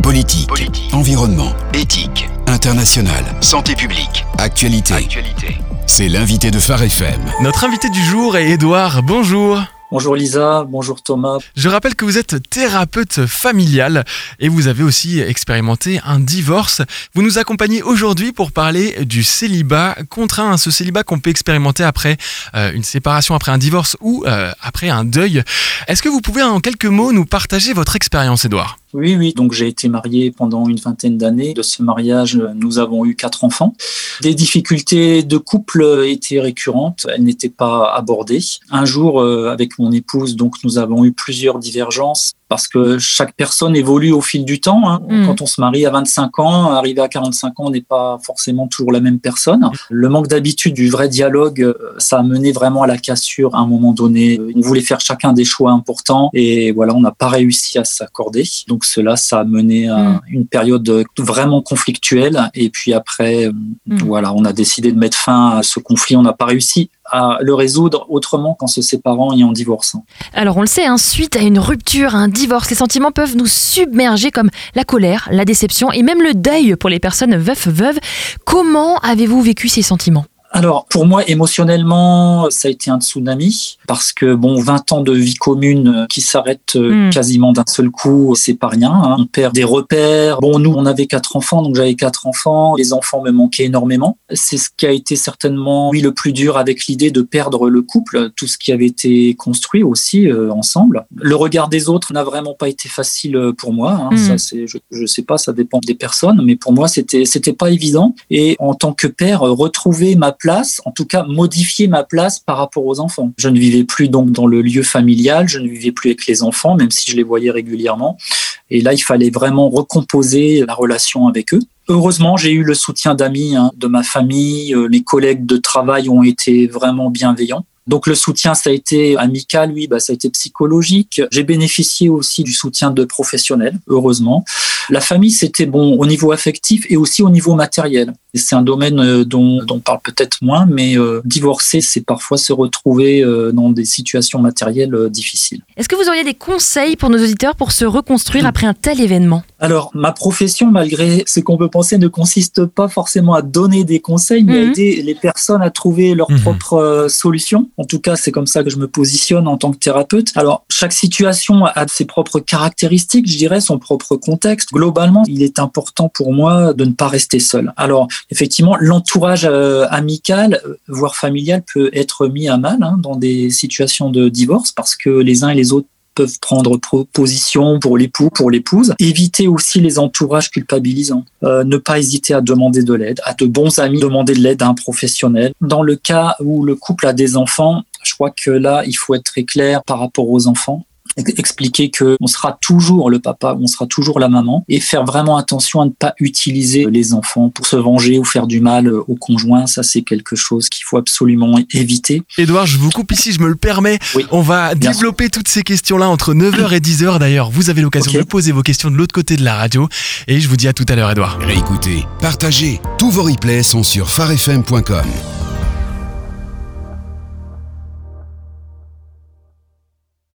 Politique, environnement, éthique, international, santé publique, actualité. C'est l'invité de Phare FM. Notre invité du jour est Édouard. Bonjour. Bonjour Lisa, bonjour Thomas. Je rappelle que vous êtes thérapeute familial et vous avez aussi expérimenté un divorce. Vous nous accompagnez aujourd'hui pour parler du célibat contraint, ce célibat qu'on peut expérimenter après une séparation, après un divorce ou après un deuil. Est-ce que vous pouvez en quelques mots nous partager votre expérience, Édouard ? Oui, donc j'ai été marié pendant une vingtaine d'années. De ce mariage, nous avons eu 4 enfants. Des difficultés de couple étaient récurrentes, elles n'étaient pas abordées. Un jour, avec mon épouse, donc nous avons eu plusieurs divergences parce que chaque personne évolue au fil du temps. Quand on se marie à 25 ans, arrivé à 45 ans, on n'est pas forcément toujours la même personne. Le manque d'habitude du vrai dialogue, ça a mené vraiment à la cassure à un moment donné. On voulait faire chacun des choix importants et voilà, on n'a pas réussi à s'accorder. Donc cela, ça a mené à une période vraiment conflictuelle. Et puis après, voilà, on a décidé de mettre fin à ce conflit. On n'a pas réussi à le résoudre autrement qu'en se séparant et en divorçant. Alors on le sait, suite à une rupture, un divorce, les sentiments peuvent nous submerger comme la colère, la déception et même le deuil pour les personnes veuves. Comment avez-vous vécu ces sentiments ? Alors, pour moi, émotionnellement, ça a été un tsunami parce que 20 ans de vie commune qui s'arrêtent quasiment d'un seul coup, c'est pas rien. On perd des repères. Nous, on avait 4 enfants, donc j'avais 4 enfants. Les enfants me manquaient énormément. C'est ce qui a été certainement, le plus dur avec l'idée de perdre le couple, tout ce qui avait été construit aussi ensemble. Le regard des autres n'a vraiment pas été facile pour moi. Ça, je sais pas, ça dépend des personnes, mais pour moi, c'était pas évident. Et en tant que père, retrouver ma place, en tout cas modifier ma place par rapport aux enfants. Je ne vivais plus donc dans le lieu familial, je ne vivais plus avec les enfants, même si je les voyais régulièrement. Et là, il fallait vraiment recomposer la relation avec eux. Heureusement, j'ai eu le soutien d'amis, de ma famille. Mes collègues de travail ont été vraiment bienveillants. Donc le soutien, ça a été amical, ça a été psychologique. J'ai bénéficié aussi du soutien de professionnels, heureusement. La famille, c'était au niveau affectif et aussi au niveau matériel. Et c'est un domaine dont on parle peut-être moins, mais divorcer, c'est parfois se retrouver dans des situations matérielles difficiles. Est-ce que vous auriez des conseils pour nos auditeurs pour se reconstruire après un tel événement ? Alors, ma profession, malgré ce qu'on peut penser, ne consiste pas forcément à donner des conseils, mais à aider les personnes à trouver leur propre solution. En tout cas, c'est comme ça que je me positionne en tant que thérapeute. Alors, chaque situation a ses propres caractéristiques, je dirais, son propre contexte. Globalement, il est important pour moi de ne pas rester seul. Alors, effectivement, l'entourage amical, voire familial, peut être mis à mal dans des situations de divorce parce que les uns et les autres peuvent prendre position pour l'époux, pour l'épouse. Éviter aussi les entourages culpabilisants. Ne pas hésiter à demander de l'aide, à de bons amis, demander de l'aide à un professionnel. Dans le cas où le couple a des enfants, je crois que là, il faut être très clair par rapport aux enfants. Expliquer qu'on sera toujours le papa, on sera toujours la maman et faire vraiment attention à ne pas utiliser les enfants pour se venger ou faire du mal au conjoint. Ça, c'est quelque chose qu'il faut absolument éviter. Édouard, je vous coupe ici, je me le permets. Oui, on va développer toutes ces questions-là entre 9h et 10h. D'ailleurs, vous avez l'occasion de poser vos questions de l'autre côté de la radio. Et je vous dis à tout à l'heure, Édouard. Réécoutez, partagez. Tous vos replays sont sur pharefm.com.